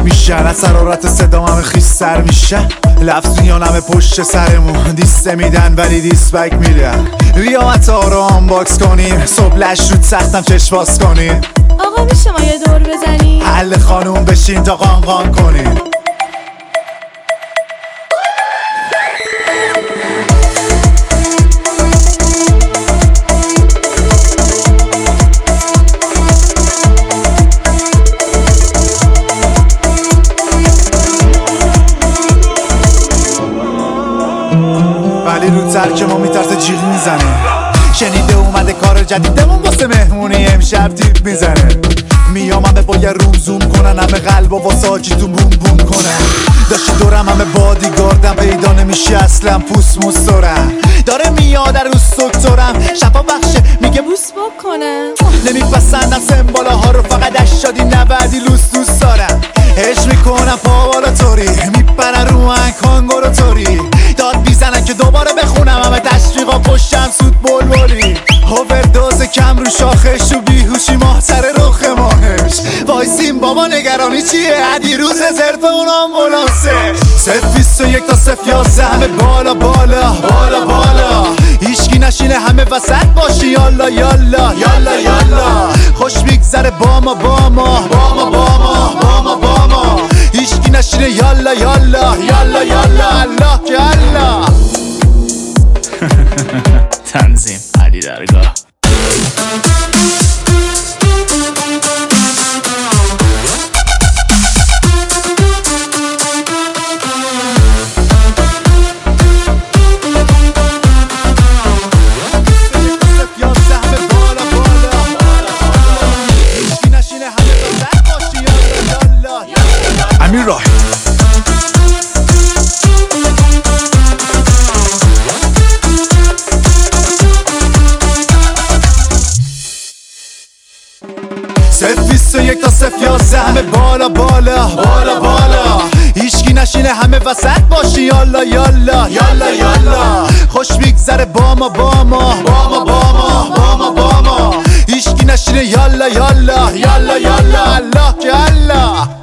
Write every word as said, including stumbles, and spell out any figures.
میشن، از حرارت صدام همه خیس سر میشن. لفظیان همه پشت سرمون دیسته میدن ولی دیسبک میدن. ریامت ها رو آنباکس کنیم، صبح لش رود سختم چشم باز کنیم. آقا میشه ما یه دور بزنیم؟ حل خانوم بشین تا قانقان کنیم. ولی رو ترک ما میترسه جیغ میزنه. شنیده اومده کار جدیدمون واسه مهمونی امشب تیپ میزنه. میام همه با یه روم زوم کنن، همه قلب و واسه آجی تو بوم بوم کنن. داشتی دورم همه بادیگاردم، پیدا نمیشه اصلا پوس موس دارم. داره میاد در روز دکترم شفا بخشه میگه بوس بکنم. نمیپسندم سمبالاها رو، فقط اشادی نبردی لوس دوست دارم. عشق میکنم پاوالا توری، میپرن رو هنگ کانگورو توری. داد بیزنن که دوباره بخونم همه تشویقا پشتم سود بلبلی. اووردوز کم رو شاخش و بیهوشی ماه سر رخ ماهش. وایسیم بابا نگرانی چیه، عدی روز زرف اون آمبولانسه. صفر بیست و یک تا صفر یازده همه بالا بالا بالا بالا. هیچکی نشینه همه وسط باشی یالا یالا یالا یالا. خوش میگذره با ما با ما با ما با ما با ما با ما. هیچکی نشینه یالا یالا یالا یالا. الله که الله. تنظیم علی درگاه. امیر راهی صفر بیست و یک تا صفر یازده همه بالا بالا بالا بالا. هیچکی نشینه همه وسط باشی یالا یالا یالا یالا. خوش میگذره با ما با ما با ما با ما با ما با ما. هیچکی نشینه یالا یالا یالا یالا. الله که الله.